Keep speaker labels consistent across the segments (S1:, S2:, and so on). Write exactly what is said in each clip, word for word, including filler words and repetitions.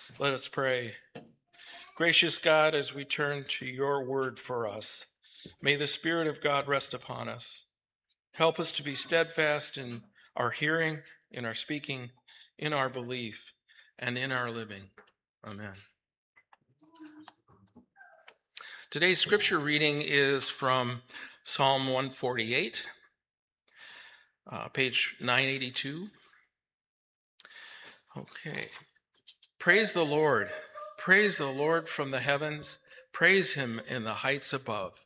S1: Let us pray. Gracious God, as we turn to your word for us, may the Spirit of God rest upon us. Help us to be steadfast in our hearing, in our speaking, in our belief, and in our living. Amen. Today's scripture reading is from Psalm one forty-eight, uh, page nine eighty-two. Okay. Praise the Lord. Praise the Lord from the heavens. Praise him in the heights above.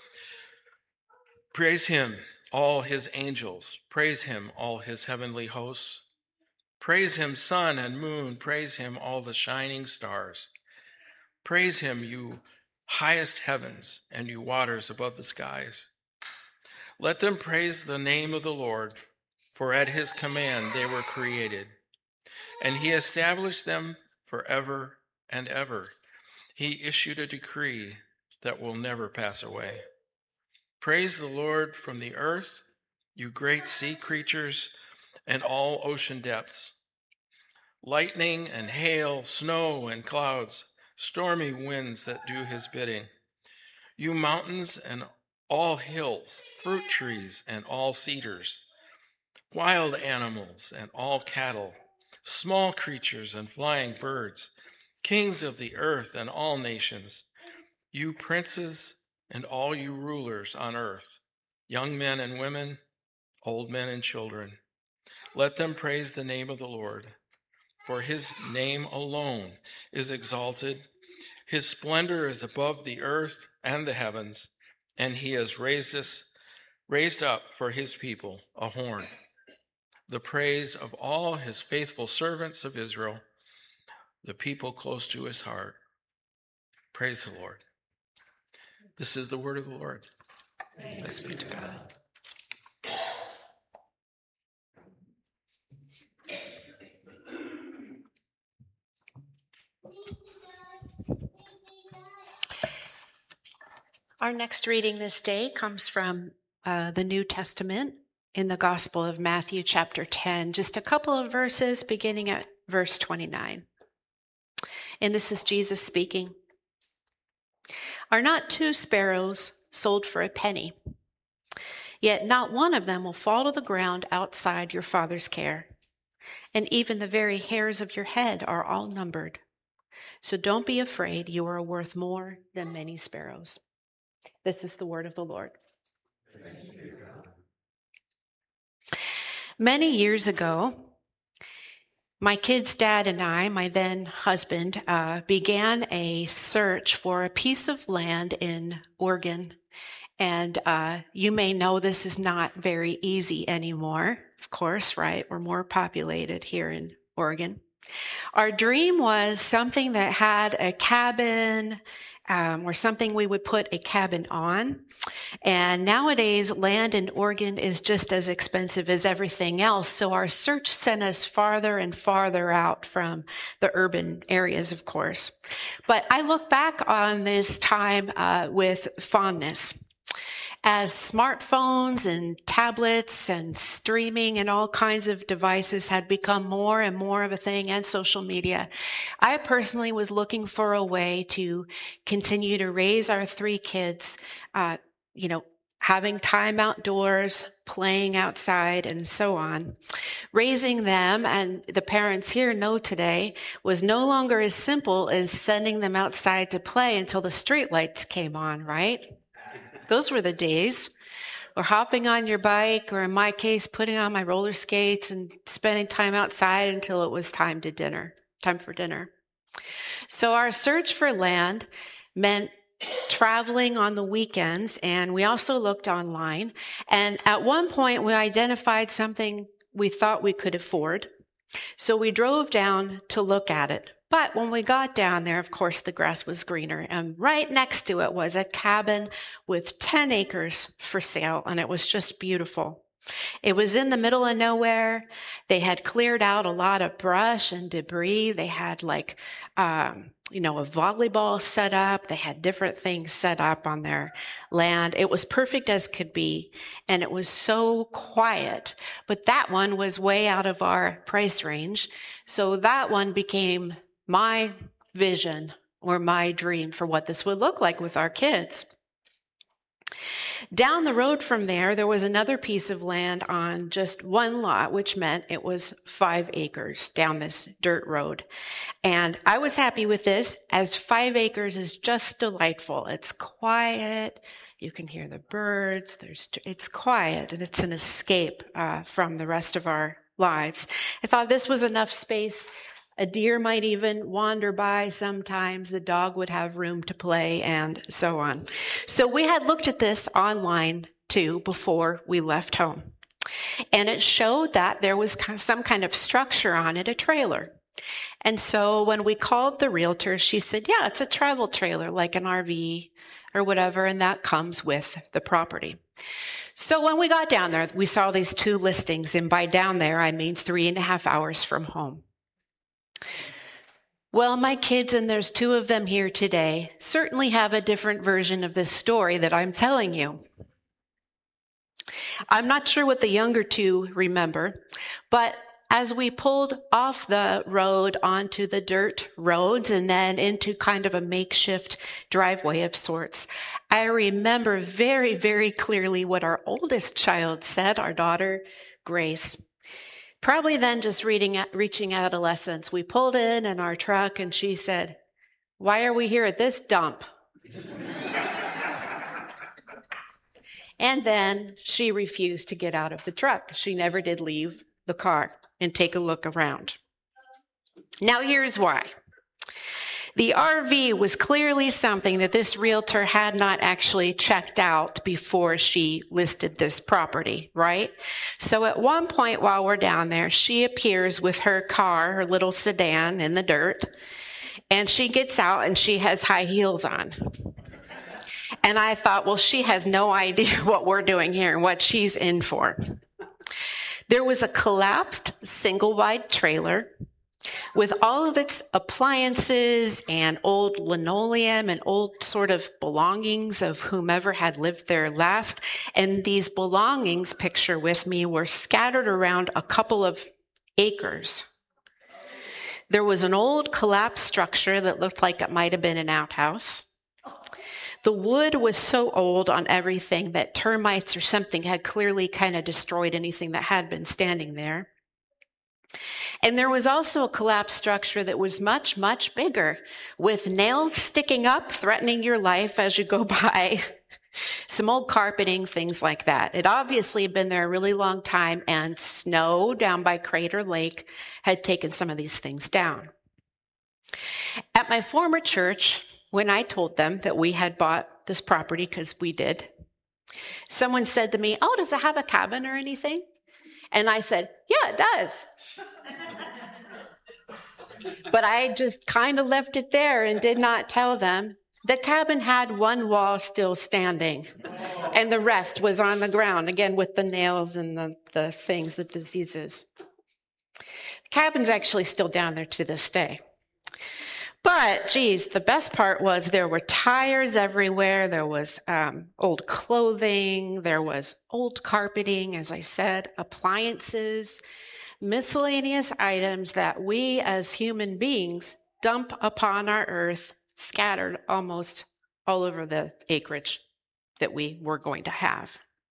S1: Praise him, all his angels. Praise him, all his heavenly hosts. Praise him, sun and moon. Praise him, all the shining stars. Praise him, you highest heavens and you waters above the skies. Let them praise the name of the Lord, for at his command they were created, and he established them forever and ever. He issued a decree that will never pass away. Praise the Lord from the earth, you great sea creatures and all ocean depths. Lightning and hail, snow and clouds, stormy winds that do his bidding. You mountains and all hills, fruit trees and all cedars, wild animals and all cattle, small creatures and flying birds, kings of the earth and all nations, you princes and all you rulers on earth, young men and women, old men and children. Let them praise the name of the Lord, for his name alone is exalted. His splendor is above the earth and the heavens, and he has raised us, raised up for his people a horn, the praise of all his faithful servants of Israel, the people close to his heart. Praise the Lord. This is the word of the Lord. Thanks be to God.
S2: Our next reading this day comes from uh, the New Testament in the Gospel of Matthew, chapter ten, just a couple of verses beginning at verse twenty-nine. And this is Jesus speaking. Are not two sparrows sold for a penny? Yet not one of them will fall to the ground outside your Father's care. And even the very hairs of your head are all numbered. So don't be afraid, you are worth more than many sparrows. This is the word of the Lord. Many years ago, my kid's dad and I, my then husband, uh, began a search for a piece of land in Oregon. And uh, you may know this is not very easy anymore, of course, right? We're more populated here in Oregon. Our dream was something that had a cabin, um, or something we would put a cabin on. And nowadays, land in Oregon is just as expensive as everything else. So our search sent us farther and farther out from the urban areas, of course. But I look back on this time uh, with fondness. As smartphones and tablets and streaming and all kinds of devices had become more and more of a thing, and social media, I personally was looking for a way to continue to raise our three kids, uh, you know, having time outdoors, playing outside, and so on. Raising them, and the parents here know today, was no longer as simple as sending them outside to play until the streetlights came on, right? Those were the days. Or hopping on your bike, or in my case, putting on my roller skates and spending time outside until it was time to dinner, time for dinner. So our search for land meant traveling on the weekends, and we also looked online. And at one point, we identified something we thought we could afford. So we drove down to look at it. But when we got down there, of course, the grass was greener, and right next to it was a cabin with ten acres for sale, and it was just beautiful. It was in the middle of nowhere. They had cleared out a lot of brush and debris. They had like, um, you know, a volleyball set up. They had different things set up on their land. It was perfect as could be, and it was so quiet. But that one was way out of our price range, so that one became my vision or my dream for what this would look like with our kids. Down the road from there, there was another piece of land on just one lot, which meant it was five acres down this dirt road. And I was happy with this, as five acres is just delightful. It's quiet. You can hear the birds. There's, it's quiet, and it's an escape uh, from the rest of our lives. I thought this was enough space. A deer might even wander by sometimes. The dog would have room to play, and so on. So we had looked at this online too before we left home. And it showed that there was some kind of structure on it, a trailer. And so when we called the realtor, she said, yeah, it's a travel trailer, like an R V or whatever, and that comes with the property. So when we got down there, we saw these two listings, and by down there, I mean three and a half hours from home. Well, my kids, and there's two of them here today, certainly have a different version of this story that I'm telling you. I'm not sure what the younger two remember, but as we pulled off the road onto the dirt roads and then into kind of a makeshift driveway of sorts, I remember very, very clearly what our oldest child said, our daughter, Grace. Probably then just reading, reaching adolescence, we pulled in in our truck and she said, "Why are we here at this dump?" And then she refused to get out of the truck. She never did leave the car and take a look around. Now here's why. The R V was clearly something that this realtor had not actually checked out before she listed this property, right? So at one point while we're down there, she appears with her car, her little sedan in the dirt, and she gets out and she has high heels on. And I thought, well, she has no idea what we're doing here and what she's in for. There was a collapsed single-wide trailer with all of its appliances and old linoleum and old sort of belongings of whomever had lived there last. And these belongings, picture with me, were scattered around a couple of acres. There was an old collapsed structure that looked like it might have been an outhouse. The wood was so old on everything that termites or something had clearly kind of destroyed anything that had been standing there. And there was also a collapsed structure that was much, much bigger, with nails sticking up, threatening your life as you go by, some old carpeting, things like that. It obviously had been there a really long time, and snow down by Crater Lake had taken some of these things down. At my former church, when I told them that we had bought this property, because we did, someone said to me, "Oh, does it have a cabin or anything?" And I said, "Yeah, it does." But I just kind of left it there and did not tell them. The cabin had one wall still standing, and the rest was on the ground, again with the nails and the, the things, the diseases. The cabin's actually still down there to this day. But, geez, the best part was there were tires everywhere. There was um, old clothing. There was old carpeting, as I said, appliances, miscellaneous items that we as human beings dump upon our earth, scattered almost all over the acreage that we were going to have.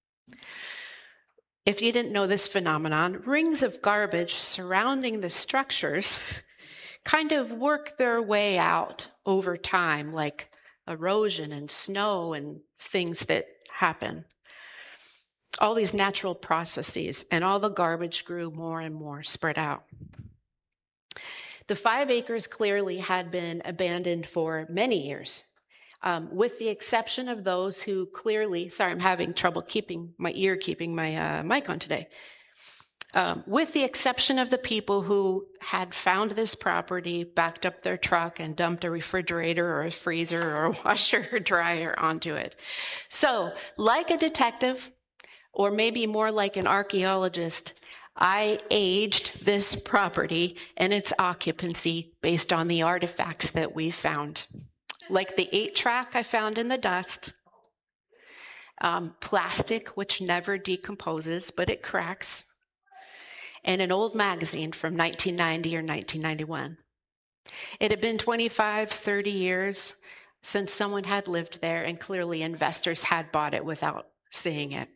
S2: If you didn't know this phenomenon, rings of garbage surrounding the structures kind of work their way out over time, like erosion and snow and things that happen. All these natural processes, and all the garbage grew more and more spread out. The five acres clearly had been abandoned for many years, um, with the exception of those who clearly, sorry, I'm having trouble keeping my ear, keeping my uh, mic on today. Um, with the exception of the people who had found this property, backed up their truck, and dumped a refrigerator or a freezer or a washer or dryer onto it. So, like a detective, or maybe more like an archaeologist, I aged this property and its occupancy based on the artifacts that we found. Like the eight track I found in the dust, um, plastic, which never decomposes, but it cracks, and an old magazine from nineteen ninety or nineteen ninety-one. It had been twenty-five, thirty years since someone had lived there, and clearly investors had bought it without seeing it.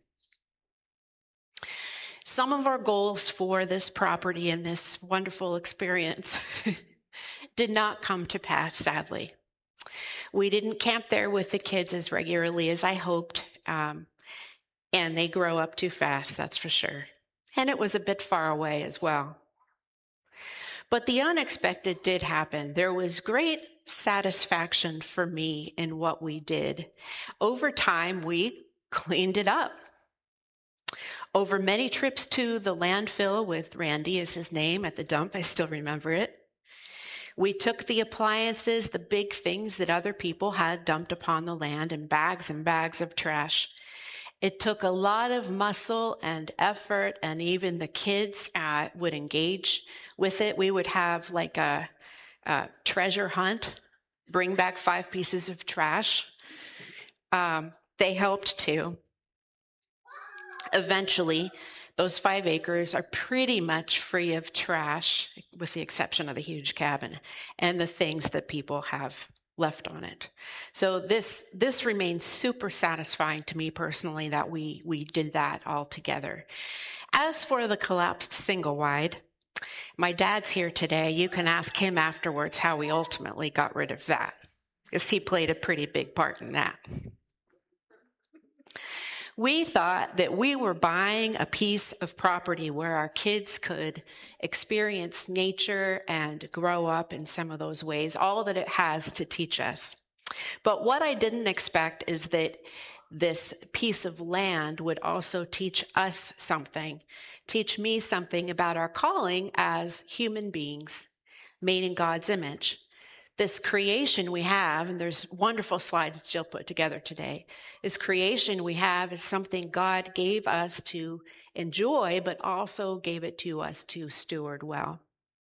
S2: Some of our goals for this property and this wonderful experience did not come to pass, sadly. We didn't camp there with the kids as regularly as I hoped, um, and they grow up too fast, that's for sure. And it was a bit far away as well. But the unexpected did happen. There was great satisfaction for me in what we did. Over time, we cleaned it up. Over many trips to the landfill with Randy is his name at the dump, I still remember it. We took the appliances, the big things that other people had dumped upon the land, and bags and bags of trash. It took a lot of muscle and effort, and even the kids uh, would engage with it. We would have like a, a treasure hunt, bring back five pieces of trash. Um, they helped too. Eventually, those five acres are pretty much free of trash, with the exception of the huge cabin and the things that people have left on it. So this this remains super satisfying to me personally that we we did that all together. As for the collapsed single wide, my dad's here today. You can ask him afterwards how we ultimately got rid of that, because he played a pretty big part in that. We thought that we were buying a piece of property where our kids could experience nature and grow up in some of those ways, all that it has to teach us. But what I didn't expect is that this piece of land would also teach us something, teach me something about our calling as human beings made in God's image. This creation we have, and there's wonderful slides Jill put together today, this creation we have is something God gave us to enjoy, but also gave it to us to steward well.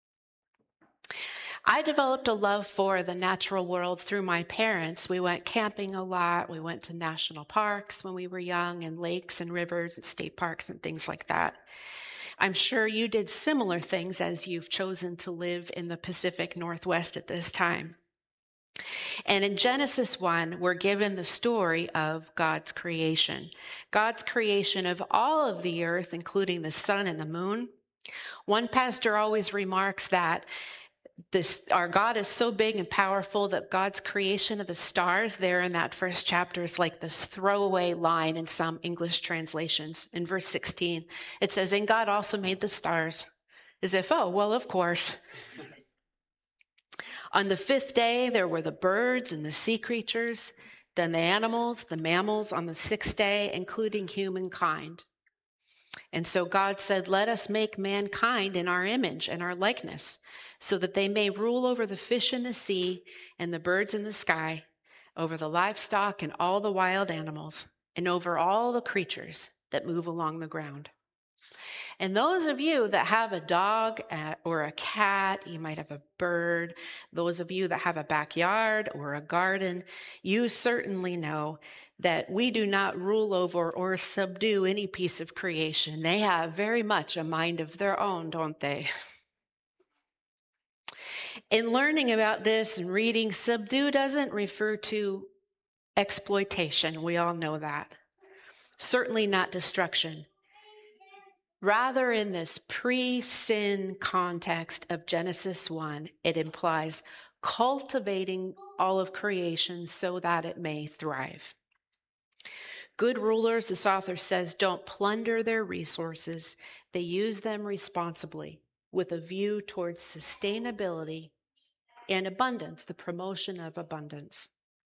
S2: I developed a love for the natural world through my parents. We went camping a lot. We went to national parks when we were young, and lakes and rivers and state parks and things like that. I'm sure you did similar things as you've chosen to live in the Pacific Northwest at this time. And in Genesis one, we're given the story of God's creation. God's creation of all of the earth, including the sun and the moon. One pastor always remarks that This, our God is so big and powerful that God's creation of the stars there in that first chapter is like this throwaway line in some English translations. In verse sixteen, it says, "And God also made the stars," as if, oh, well, of course. On the fifth day, there were the birds and the sea creatures, then the animals, the mammals on the sixth day, including humankind. And so God said, "Let us make mankind in our image and our likeness, so that they may rule over the fish in the sea and the birds in the sky, over the livestock and all the wild animals, and over all the creatures that move along the ground." And those of you that have a dog or a cat, you might have a bird, those of you that have a backyard or a garden, you certainly know that we do not rule over or subdue any piece of creation. They have very much a mind of their own, don't they? In learning about this and reading, subdue doesn't refer to exploitation. We all know that. Certainly not destruction. Rather, in this pre-sin context of Genesis one, it implies cultivating all of creation so that it may thrive. Good rulers, this author says, don't plunder their resources. They use them responsibly with a view towards sustainability and abundance, the promotion of abundance.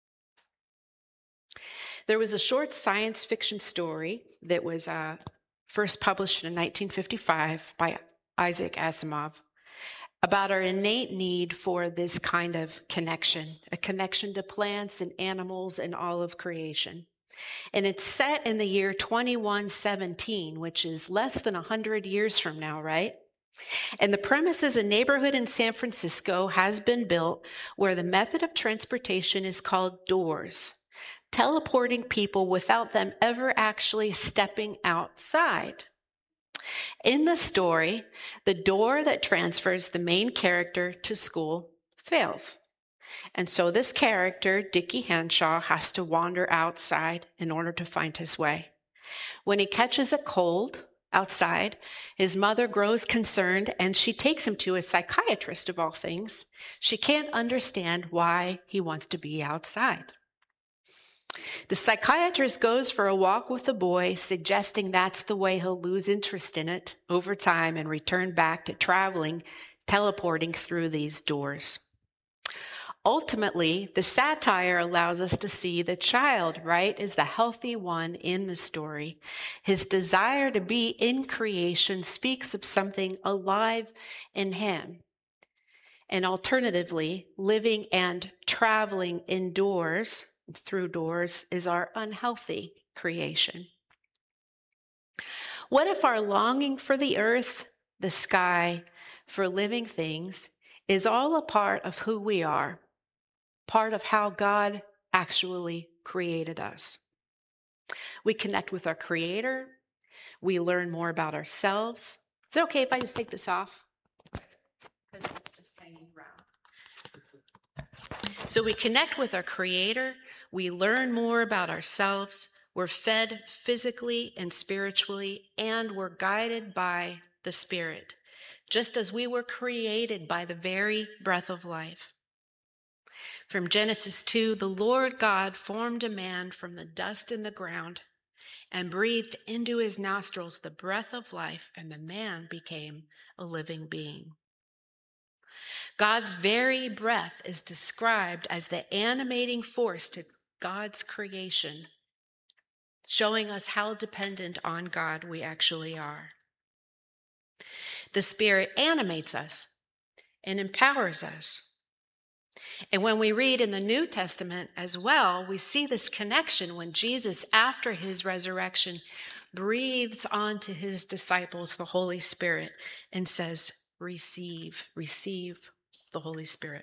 S2: There was a short science fiction story that was uh, first published in nineteen fifty-five by Isaac Asimov about our innate need for this kind of connection, a connection to plants and animals and all of creation. And it's set in the year twenty-one seventeen, which is less than one hundred years from now, right? And the premise is a neighborhood in San Francisco has been built where the method of transportation is called doors, teleporting people without them ever actually stepping outside. In the story, the door that transfers the main character to school fails. And so this character, Dickie Henshaw, has to wander outside in order to find his way. When he catches a cold outside, his mother grows concerned and she takes him to a psychiatrist of all things. She can't understand why he wants to be outside. The psychiatrist goes for a walk with the boy, suggesting that's the way he'll lose interest in it over time and return back to traveling, teleporting through these doors. Ultimately, the satire allows us to see the child, right, is the healthy one in the story. His desire to be in creation speaks of something alive in him. And alternatively, living and traveling indoors, through doors, is our unhealthy creation. What if our longing for the earth, the sky, for living things is all a part of who we are? Part of how God actually created us. We connect with our Creator. We learn more about ourselves. Is it okay if I just take this off? Because it's just hanging around. So we connect with our Creator. We learn more about ourselves. We're fed physically and spiritually, and we're guided by the Spirit, just as we were created by the very breath of life. From Genesis two, the Lord God formed a man from the dust in the ground and breathed into his nostrils the breath of life, and the man became a living being. God's very breath is described as the animating force to God's creation, showing us how dependent on God we actually are. The Spirit animates us and empowers us. And when we read in the New Testament as well, we see this connection when Jesus, after his resurrection, breathes onto his disciples the Holy Spirit and says, receive, receive the Holy Spirit.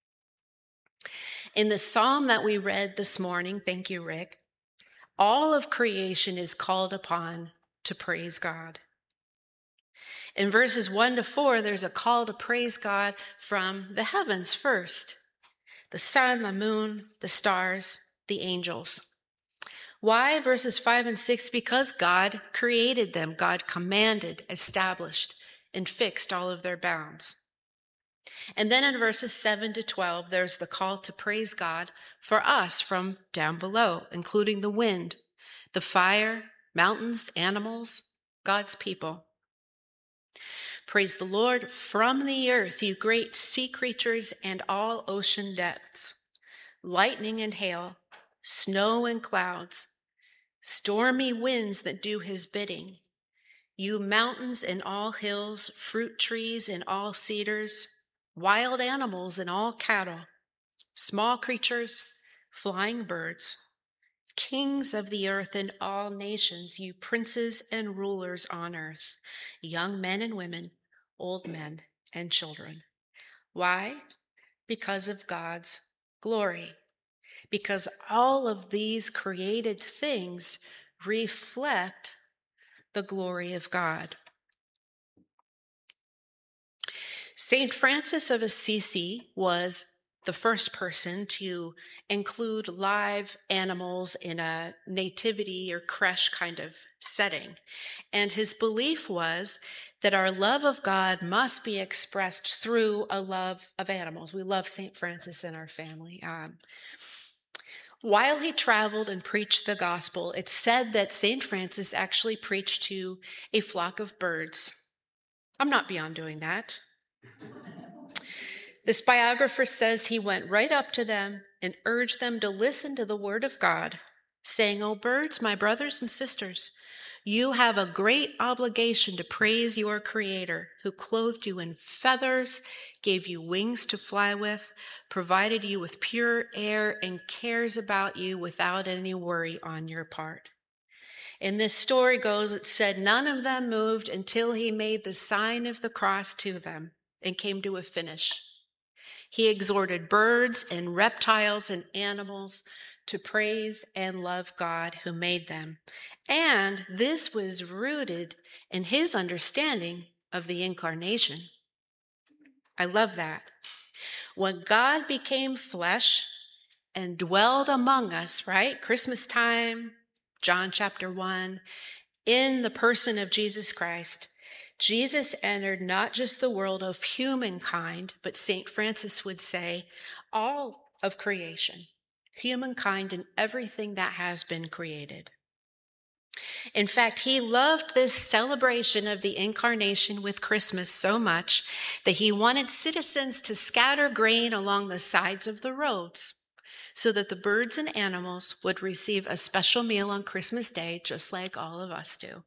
S2: In the psalm that we read this morning, thank you, Rick, all of creation is called upon to praise God. In verses one to four, there's a call to praise God from the heavens first. The sun, the moon, the stars, the angels. Why? Verses five and six, because God created them. God commanded, established, and fixed all of their bounds. And then in verses seven to twelve, there's the call to praise God for us from down below, including the wind, the fire, mountains, animals, God's people. Praise the Lord from the earth, you great sea creatures and all ocean depths, lightning and hail, snow and clouds, stormy winds that do his bidding, you mountains and all hills, fruit trees and all cedars, wild animals and all cattle, small creatures, flying birds, kings of the earth and all nations, you princes and rulers on earth, young men and women, old men and children. Why? Because of God's glory. Because all of these created things reflect the glory of God. Saint Francis of Assisi was the first person to include live animals in a nativity or creche kind of setting. And his belief was that our love of God must be expressed through a love of animals. We love Saint Francis in our family. Um, while he traveled and preached the gospel, it's said that Saint Francis actually preached to a flock of birds. I'm not beyond doing that. This biographer says he went right up to them and urged them to listen to the word of God, saying, "O birds, my brothers and sisters, you have a great obligation to praise your Creator, who clothed you in feathers, gave you wings to fly with, provided you with pure air, and cares about you without any worry on your part." And this story goes, it said, none of them moved until he made the sign of the cross to them and came to a finish. He exhorted birds and reptiles and animals to praise and love God who made them. And this was rooted in his understanding of the incarnation. I love that. when God became flesh and dwelled among us, right? Christmas time, John chapter one, in the person of Jesus Christ, Jesus entered not just the world of humankind, but Saint Francis would say all of creation, humankind and everything that has been created. In fact, he loved this celebration of the incarnation with Christmas so much that he wanted citizens to scatter grain along the sides of the roads so that the birds and animals would receive a special meal on Christmas Day, just like all of us do.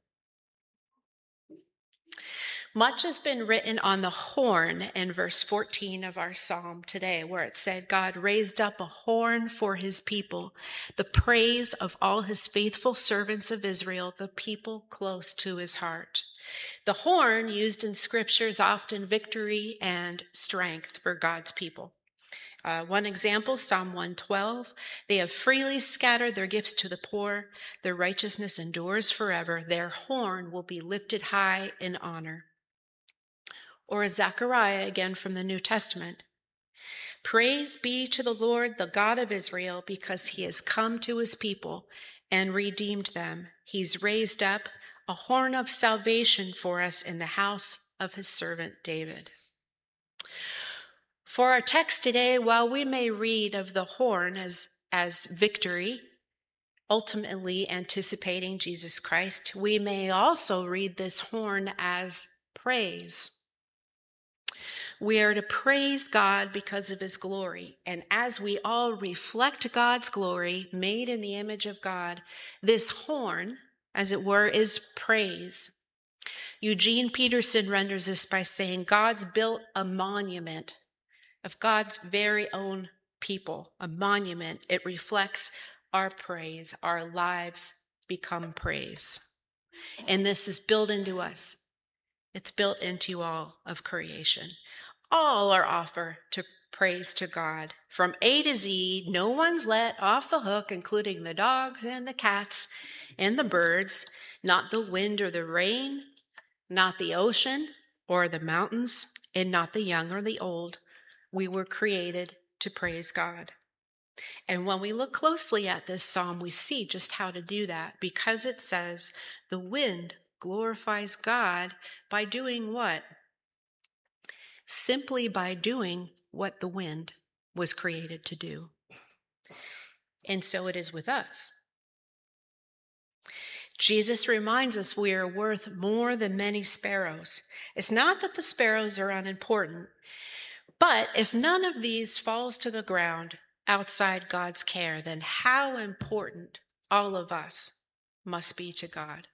S2: Much has been written on the horn in verse fourteen of our psalm today, where it said, God raised up a horn for his people, the praise of all his faithful servants of Israel, the people close to his heart. The horn used in scripture is often victory and strength for God's people. Uh, one example, Psalm one twelve, they have freely scattered their gifts to the poor. Their righteousness endures forever. Their horn will be lifted high in honor. Or Zechariah, again from the New Testament. Praise be to the Lord, the God of Israel, because he has come to his people and redeemed them. He's raised up a horn of salvation for us in the house of his servant David. For our text today, while we may read of the horn as, as victory, ultimately anticipating Jesus Christ, we may also read this horn as praise. We are to praise God because of his glory. And as we all reflect God's glory, made in the image of God, this horn, as it were, is praise. Eugene Peterson renders this by saying, God's built a monument of God's very own people, a monument. It reflects our praise. Our lives become praise. And this is built into us. It's built into all of creation. All are offer to praise to God. From A to Z, no one's let off the hook, including the dogs and the cats and the birds, not the wind or the rain, not the ocean or the mountains, and not the young or the old. We were created to praise God. And when we look closely at this psalm, we see just how to do that, because it says the wind glorifies God by doing what? Simply by doing what the wind was created to do. And so it is with us. Jesus reminds us we are worth more than many sparrows. It's not that the sparrows are unimportant, but if none of these falls to the ground outside God's care, then how important all of us must be to God.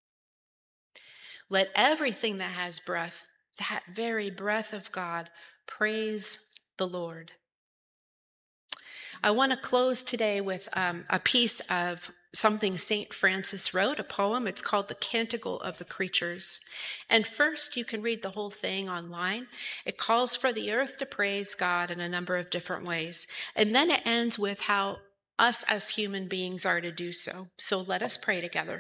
S2: Let everything that has breath, that very breath of God, praise the Lord. I want to close today with um, a piece of something Saint Francis wrote, a poem. It's called The Canticle of the Creatures. And first, you can read the whole thing online. It calls for the earth to praise God in a number of different ways. And then it ends with how us as human beings are to do so. So let us pray together.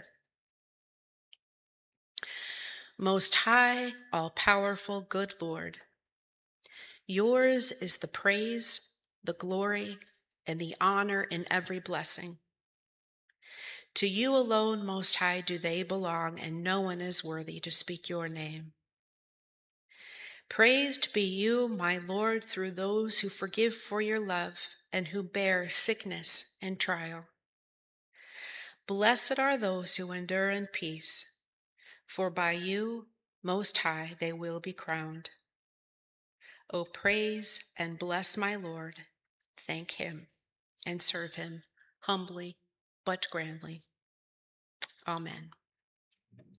S2: Most high, all-powerful, good Lord, yours is the praise, the glory, and the honor in every blessing. To you alone, Most High, do they belong, and no one is worthy to speak your name. Praised be you, my Lord, through those who forgive for your love and who bear sickness and trial. Blessed are those who endure in peace, for by you, Most High, they will be crowned. O praise and bless my Lord, thank him and serve him humbly but grandly. Amen.